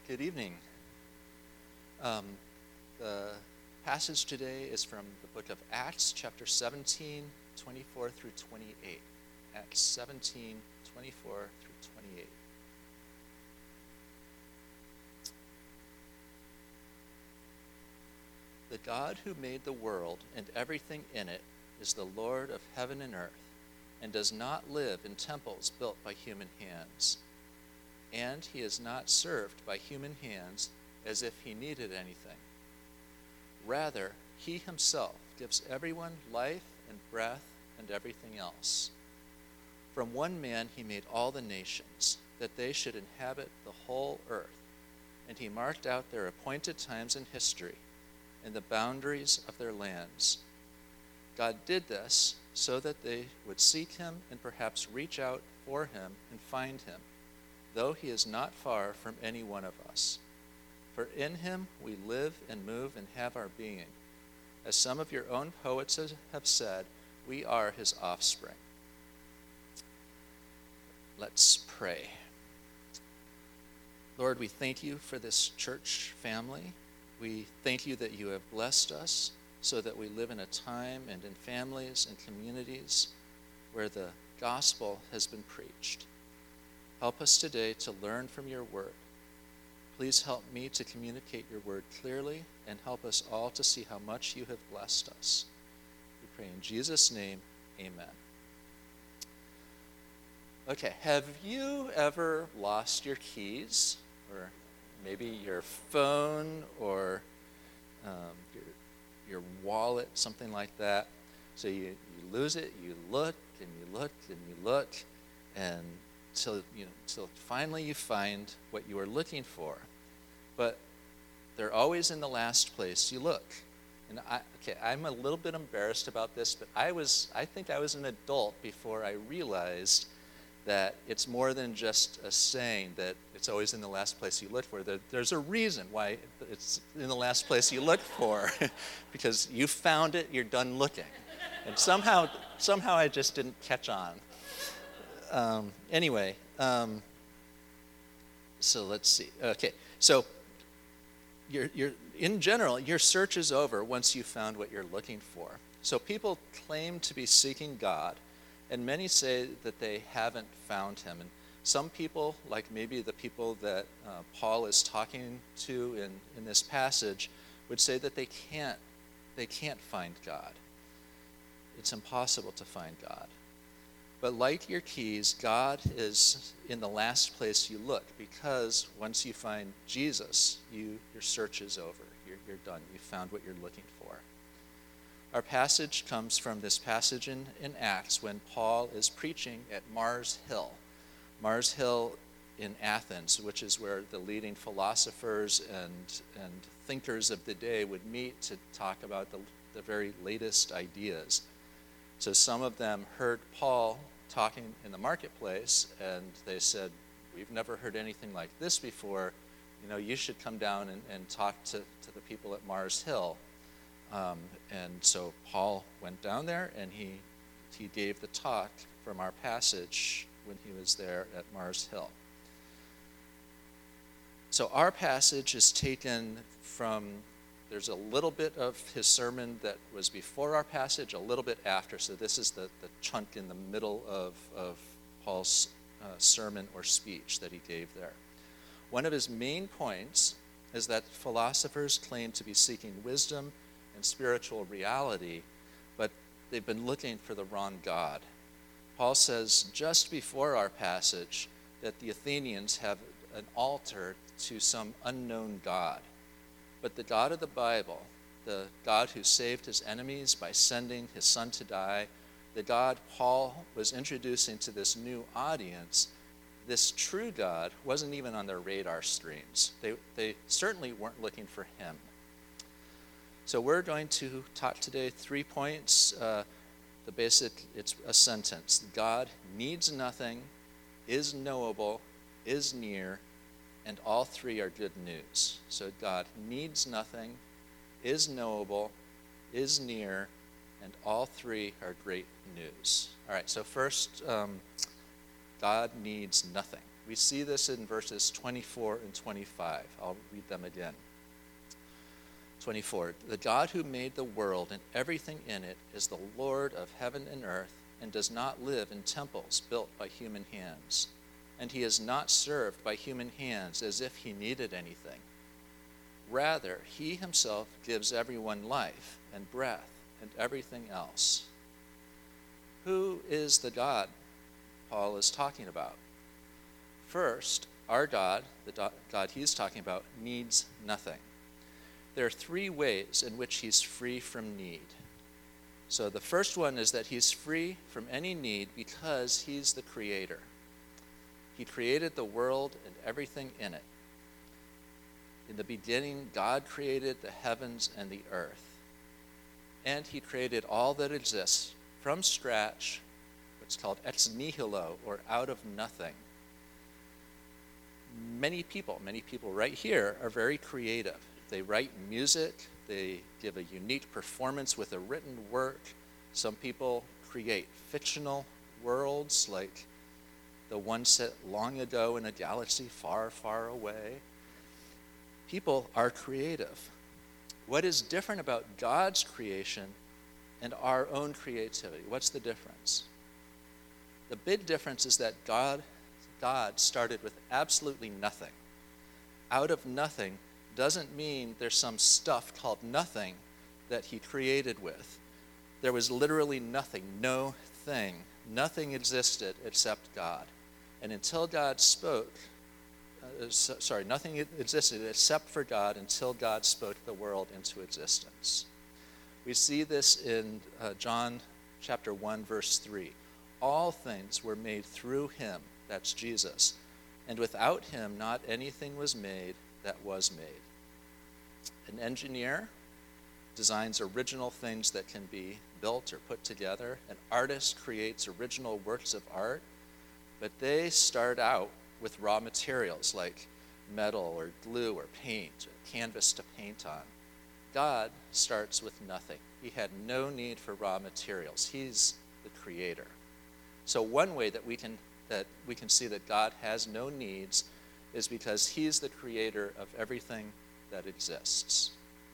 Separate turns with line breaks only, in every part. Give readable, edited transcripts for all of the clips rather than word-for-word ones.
Good evening. The passage today is from the book of Acts, chapter 17, 24 through 28. Acts 17, 24 through 28. The God who made the world and everything in it is the Lord of heaven and earth, and does not live in temples built by human hands. And he is not served by human hands as if he needed anything. Rather, he himself gives everyone life and breath and everything else. From one man he made all the nations, that they should inhabit the whole earth, and he marked out their appointed times in history and the boundaries of their lands. God did this so that they would seek him and perhaps reach out for him and find him, though he is not far from any one of us. For in him we live and move and have our being. As some of your own poets have said, we are his offspring. Let's pray. Lord, we thank you for this church family. We thank you that you have blessed us so that we live in a time and in families and communities where the gospel has been preached. Help us today to learn from your word. Please help me to communicate your word clearly and help us all to see how much you have blessed us. We pray in Jesus' name, amen. Okay, have you ever lost your keys, or maybe your phone, or your wallet, something like that? So you lose it, you look, and you look, and you look, and till finally you find what you are looking for. But they're always in the last place you look. And I'm a little bit embarrassed about this, but I think I was an adult before I realized that it's more than just a saying that it's always in the last place you look for. There's a reason why it's in the last place you look for, because you found it, you're done looking. And somehow I just didn't catch on. So let's see. Okay, so you're in general, your search is over once you found what you're looking for. So people claim to be seeking God, and many say that they haven't found him. And some people, like maybe the people that Paul is talking to in this passage, would say that they can't find God. It's impossible to find God. But like your keys, God is in the last place you look, because once you find Jesus, your search is over. You're done. You found what you're looking for. Our passage comes from this passage in Acts when Paul is preaching at Mars Hill. Mars Hill in Athens, which is where the leading philosophers and thinkers of the day would meet to talk about the very latest ideas. So some of them heard Paul talking in the marketplace, and they said, we've never heard anything like this before. You should come down and talk to the people at Mars Hill. And so Paul went down there, and he gave the talk from our passage when he was there at Mars Hill. So our passage is taken from, there's a little bit of his sermon that was before our passage, a little bit after. So this is the chunk in the middle of Paul's sermon or speech that he gave there. One of his main points is that philosophers claim to be seeking wisdom and spiritual reality, but they've been looking for the wrong God. Paul says just before our passage that the Athenians have an altar to some unknown God. But the God of the Bible, the God who saved his enemies by sending his son to die, the God Paul was introducing to this new audience, this true God wasn't even on their radar screens. They certainly weren't looking for him. So we're going to talk today 3 points. It's a sentence. God needs nothing, is knowable, is near, and all three are good news. So God needs nothing, is knowable, is near, and all three are great news. All right, so first, God needs nothing. We see this in verses 24 and 25. I'll read them again. 24, the God who made the world and everything in it is the Lord of heaven and earth and does not live in temples built by human hands. And he is not served by human hands as if he needed anything. Rather, he himself gives everyone life and breath and everything else. Who is the God Paul is talking about? First, our God, the God he's talking about, needs nothing. There are three ways in which he's free from need. So the first one is that he's free from any need because he's the creator. He created the world and everything in it. In the beginning, God created the heavens and the earth. And he created all that exists from scratch, what's called ex nihilo, or out of nothing. Many people right here are very creative. They write music, they give a unique performance with a written work. Some people create fictional worlds like the one set long ago in a galaxy far, far away. People are creative. What is different about God's creation and our own creativity? What's the difference? The big difference is that God started with absolutely nothing. Out of nothing doesn't mean there's some stuff called nothing that he created with. There was literally nothing, no thing. Nothing existed except God. And until God spoke, nothing existed except for God until God spoke the world into existence. We see this in John chapter 1, verse 3. All things were made through him, that's Jesus, and without him not anything was made that was made. An engineer designs original things that can be built or put together. An artist creates original works of art, but they start out with raw materials like metal or glue or paint, or canvas to paint on. God starts with nothing. He had no need for raw materials. He's the creator. So one way that we can see that God has no needs is because he's the creator of everything that exists.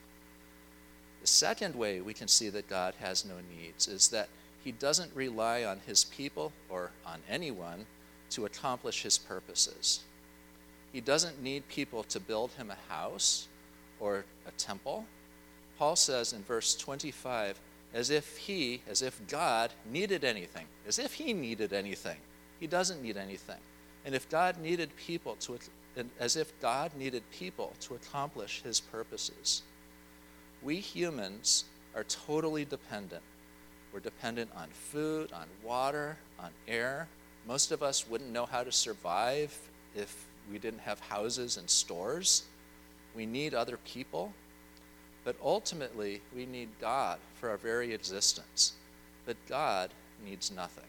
The second way we can see that God has no needs is that he doesn't rely on his people or on anyone to accomplish his purposes. He doesn't need people to build him a house or a temple. Paul says in verse 25, as if God needed anything, as if he needed anything. He doesn't need anything. And if God needed people as if God needed people to accomplish his purposes. We humans are totally dependent. We're dependent on food, on water, on air. Most of us wouldn't know how to survive if we didn't have houses and stores. We need other people. But ultimately, we need God for our very existence. But God needs nothing.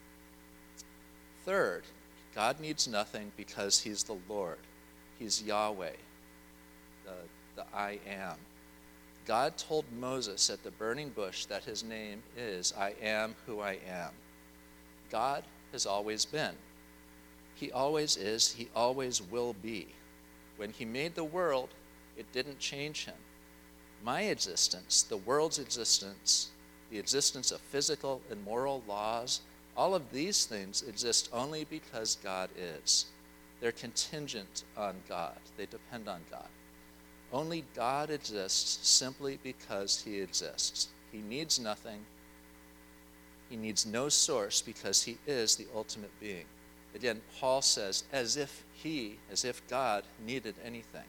Third, God needs nothing because he's the Lord. He's Yahweh, the I am. God told Moses at the burning bush that his name is I am who I am. God has always been. He always is. He always will be. When he made the world, it didn't change him. My existence, the world's existence, the existence of physical and moral laws, all of these things exist only because God is. They're contingent on God. They depend on God. Only God exists simply because he exists. He needs nothing. He needs no source because he is the ultimate being. Again, Paul says, as if God needed anything.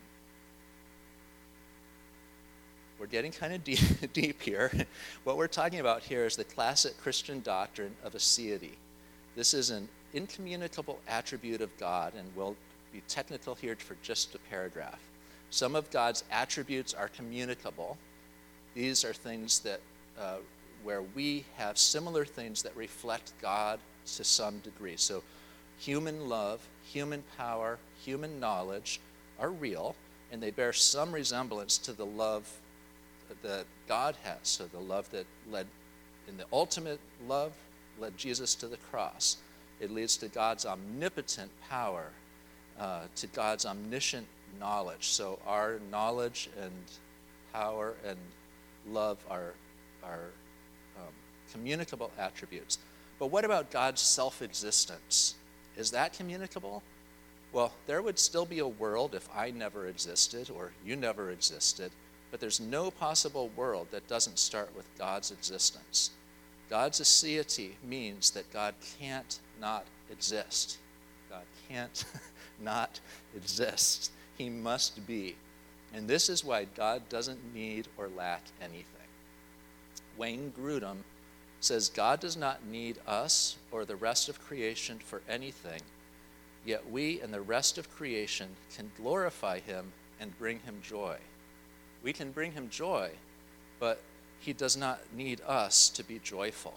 We're getting kind of deep here. What we're talking about here is the classic Christian doctrine of aseity. This is an incommunicable attribute of God, and we'll be technical here for just a paragraph. Some of God's attributes are communicable. These are things that where we have similar things that reflect God to some degree. So human love, human power, human knowledge are real, and they bear some resemblance to the love that God has. So the love that led, in the ultimate love, led Jesus to the cross. It leads to God's omnipotent power to God's omniscient knowledge. So our knowledge and power and love are communicable attributes. But what about God's self-existence? Is that communicable? Well, there would still be a world if I never existed or you never existed, but there's no possible world that doesn't start with God's existence. God's aseity means that God can't not exist. God can't not exist. He must be. And this is why God doesn't need or lack anything. Wayne Grudem says God does not need us or the rest of creation for anything, yet we and the rest of creation can glorify him and bring him joy. We can bring him joy, but he does not need us to be joyful.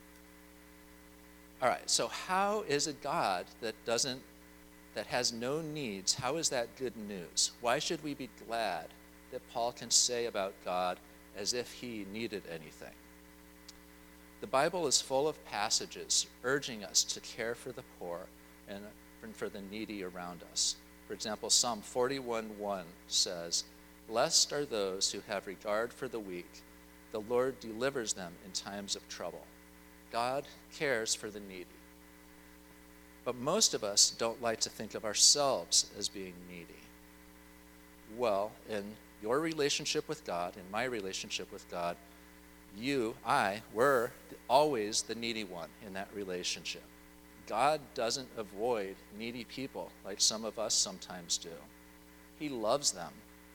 All right, so how is a God that has no needs, how is that good news? Why should we be glad that Paul can say about God as if he needed anything? The Bible is full of passages urging us to care for the poor and for the needy around us. For example, Psalm 41:1 says, "Blessed are those who have regard for the weak. The Lord delivers them in times of trouble." God cares for the needy. But most of us don't like to think of ourselves as being needy. Well, in your relationship with God, in my relationship with God, we're always the needy one in that relationship. God doesn't avoid needy people like some of us sometimes do. He loves them.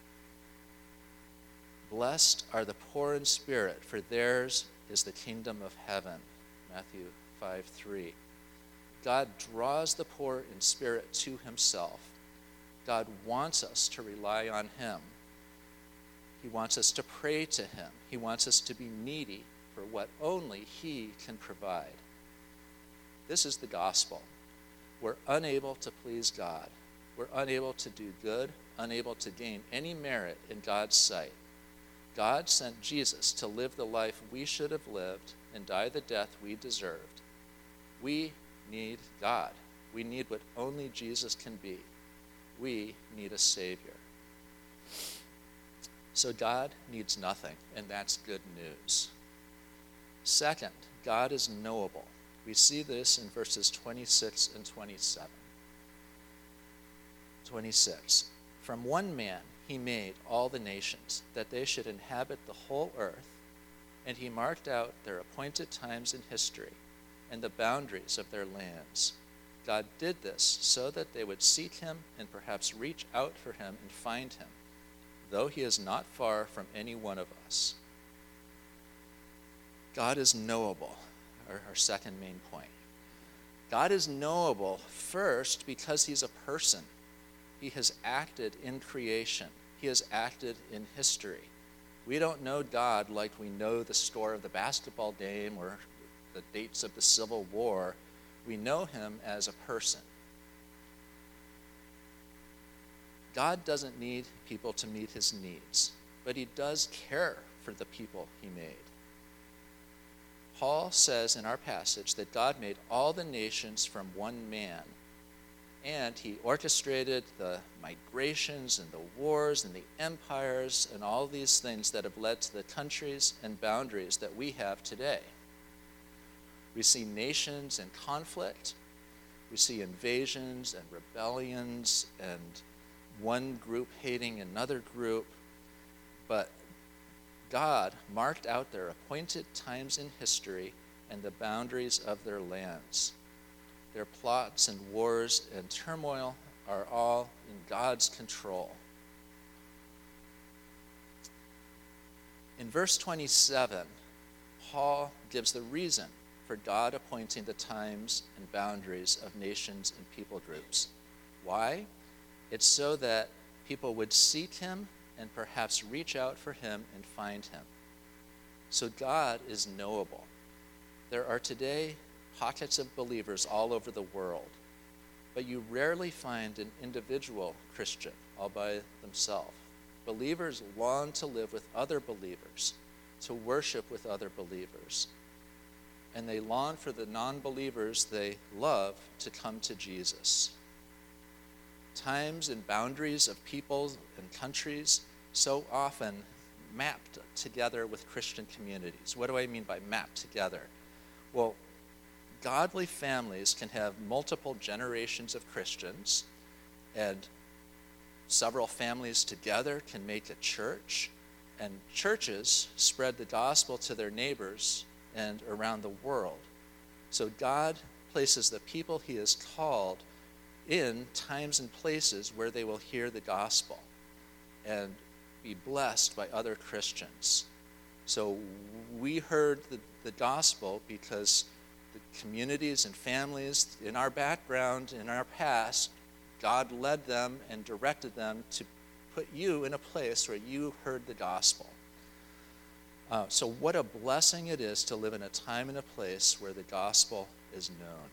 Blessed are the poor in spirit, for theirs is the kingdom of heaven. Matthew 5:3. God draws the poor in spirit to himself. God wants us to rely on him. He wants us to pray to him. He wants us to be needy for what only he can provide. This is the gospel. We're unable to please God. We're unable to do good, unable to gain any merit in God's sight. God sent Jesus to live the life we should have lived and die the death we deserved. We need God. We need what only Jesus can be. We need a Savior. So God needs nothing, and that's good news. Second, God is knowable. We see this in verses 26 and 27. 26. From one man he made all the nations, that they should inhabit the whole earth, and he marked out their appointed times in history and the boundaries of their lands. God did this so that they would seek him and perhaps reach out for him and find him, though he is not far from any one of us. God is knowable, our second main point. God is knowable first because he's a person. He has acted in creation. He has acted in history. We don't know God like we know the score of the basketball game or the dates of the Civil War. We know him as a person. God doesn't need people to meet his needs, but he does care for the people he made. Paul says in our passage that God made all the nations from one man, and he orchestrated the migrations and the wars and the empires and all these things that have led to the countries and boundaries that we have today. We see nations in conflict. We see invasions and rebellions and one group hating another group. But God marked out their appointed times in history and the boundaries of their lands. Their plots and wars and turmoil are all in God's control. In verse 27, Paul gives the reason for God appointing the times and boundaries of nations and people groups. Why? It's so that people would seek him and perhaps reach out for him and find him. So God is knowable. There are today pockets of believers all over the world, but you rarely find an individual Christian all by themselves. Believers long to live with other believers, to worship with other believers, and they long for the non-believers they love to come to Jesus. times and boundaries of people and countries so often mapped together with Christian communities. What do I mean by mapped together? Well, godly families can have multiple generations of Christians, and several families together can make a church, and churches spread the gospel to their neighbors and around the world. So God places the people he has called in times and places where they will hear the gospel and be blessed by other Christians. So we heard the gospel because the communities and families in our background, in our past, God led them and directed them to put you in a place where you heard the gospel. So what a blessing it is to live in a time and a place where the gospel is known.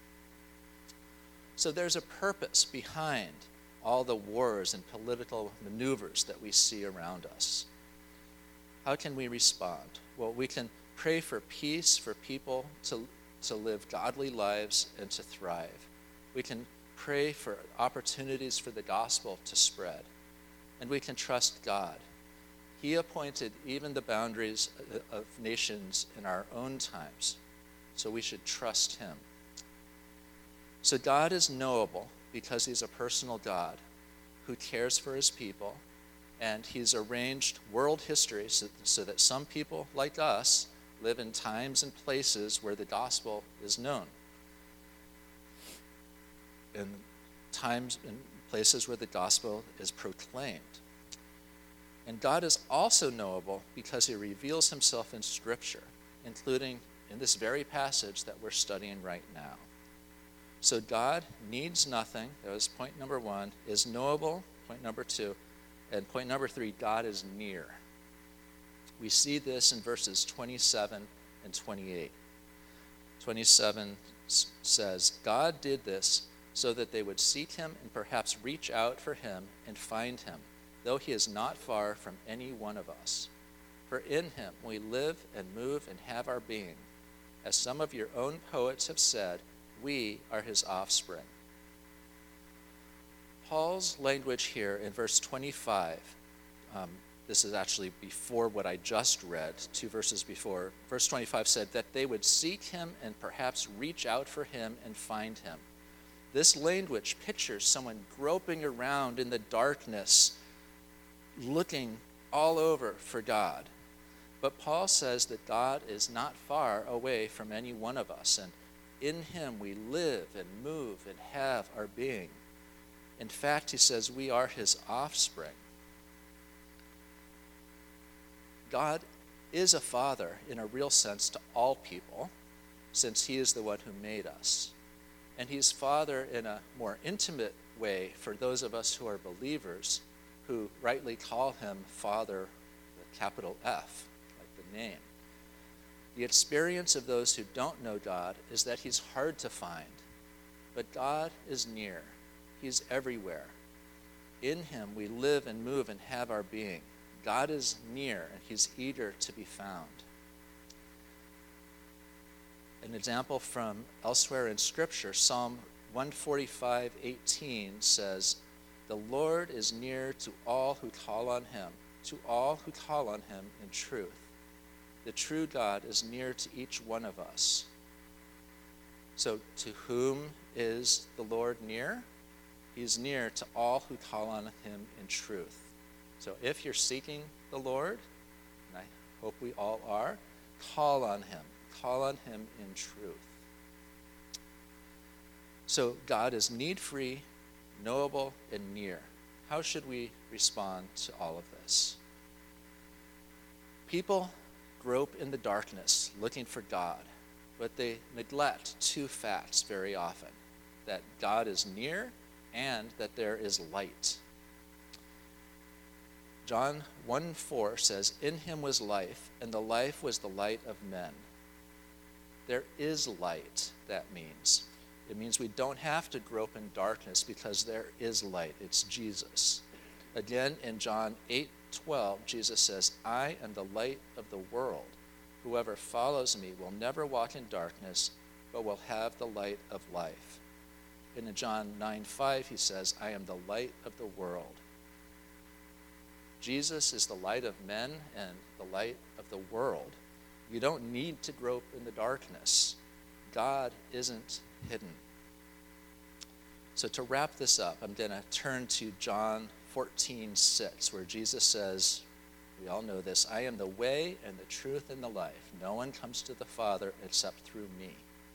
So there's a purpose behind all the wars and political maneuvers that we see around us. How can we respond? Well, we can pray for peace for people to live godly lives and to thrive. We can pray for opportunities for the gospel to spread. And we can trust God. He appointed even the boundaries of nations in our own times, so we should trust him. So God is knowable because he's a personal God who cares for his people, and he's arranged world history so that some people like us live in times and places where the gospel is known, in times and places where the gospel is proclaimed. And God is also knowable because he reveals himself in Scripture, including in this very passage that we're studying right now. So God needs nothing. That was point number one. Is knowable, point number two. And point number three, God is near. We see this in verses 27 and 28. 27 says, God did this so that they would seek him and perhaps reach out for him and find him, though he is not far from any one of us. For in him we live and move and have our being. As some of your own poets have said, we are his offspring. Paul's language here in verse 25, this is actually before what I just read, 2 verses before. Verse 25 said that they would seek him and perhaps reach out for him and find him. This language pictures someone groping around in the darkness, looking all over for God. But Paul says that God is not far away from any one of us, and in him we live and move and have our being. In fact, he says we are his offspring. God is a father in a real sense to all people, since he is the one who made us. And he's father in a more intimate way for those of us who are believers, who rightly call him Father, the capital F, like the name. The experience of those who don't know God is that he's hard to find, but God is near. He's everywhere. In him we live and move and have our being. God is near, and he's eager to be found. An example from elsewhere in Scripture, Psalm 145:18 says, the Lord is near to all who call on him, to all who call on him in truth. The true God is near to each one of us. So to whom is the Lord near? He's near to all who call on him in truth. So if you're seeking the Lord, and I hope we all are, call on him. Call on him in truth. So God is need-free, knowable, and near. How should we respond to all of this? People grope in the darkness looking for God, but they neglect two facts very often: that God is near and that there is light. John 1:4 says, in him was life, and the life was the light of men. There is light, that means. It means we don't have to grope in darkness because there is light. It's Jesus. Again, in John 8:12, Jesus says, I am the light of the world. Whoever follows me will never walk in darkness, but will have the light of life. And in John 9:5, he says, I am the light of the world. Jesus is the light of men and the light of the world. You don't need to grope in the darkness. God isn't hidden. So to wrap this up, I'm going to turn to John 14:6, where Jesus says, we all know this, I am the way and the truth and the life. No one comes to the Father except through me.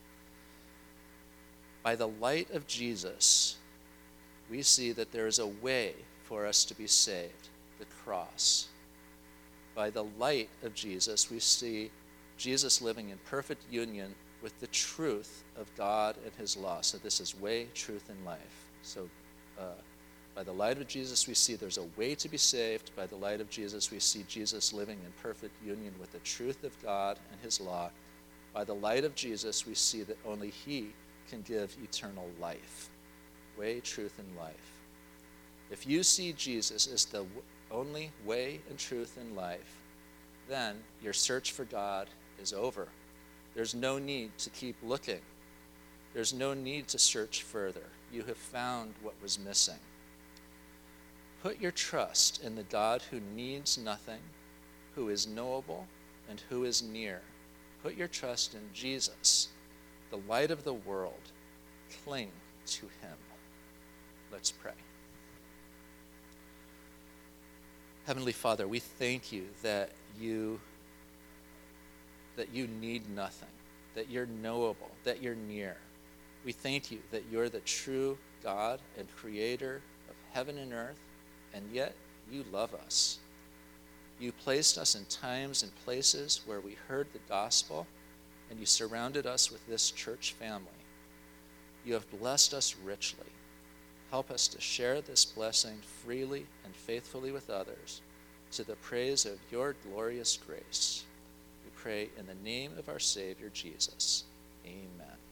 By the light of Jesus, we see that there is a way for us to be saved, the cross. By the light of Jesus, we see Jesus living in perfect union with the truth of God and his law. So this is way, truth, and life. So by the light of Jesus, we see there's a way to be saved. By the light of Jesus, we see Jesus living in perfect union with the truth of God and his law. By the light of Jesus, we see that only he can give eternal life. Way, truth, and life. If you see Jesus as the only way and truth and life, then your search for God is over. There's no need to keep looking. There's no need to search further. You have found what was missing. Put your trust in the God who needs nothing, who is knowable, and who is near. Put your trust in Jesus, the light of the world. Cling to him. Let's pray. Heavenly Father, we thank you that you need nothing, that you're knowable, that you're near. We thank you that you're the true God and creator of heaven and earth, and yet you love us. You placed us in times and places where we heard the gospel, and you surrounded us with this church family. You have blessed us richly. Help us to share this blessing freely and faithfully with others to the praise of your glorious grace. We pray in the name of our Savior, Jesus. Amen.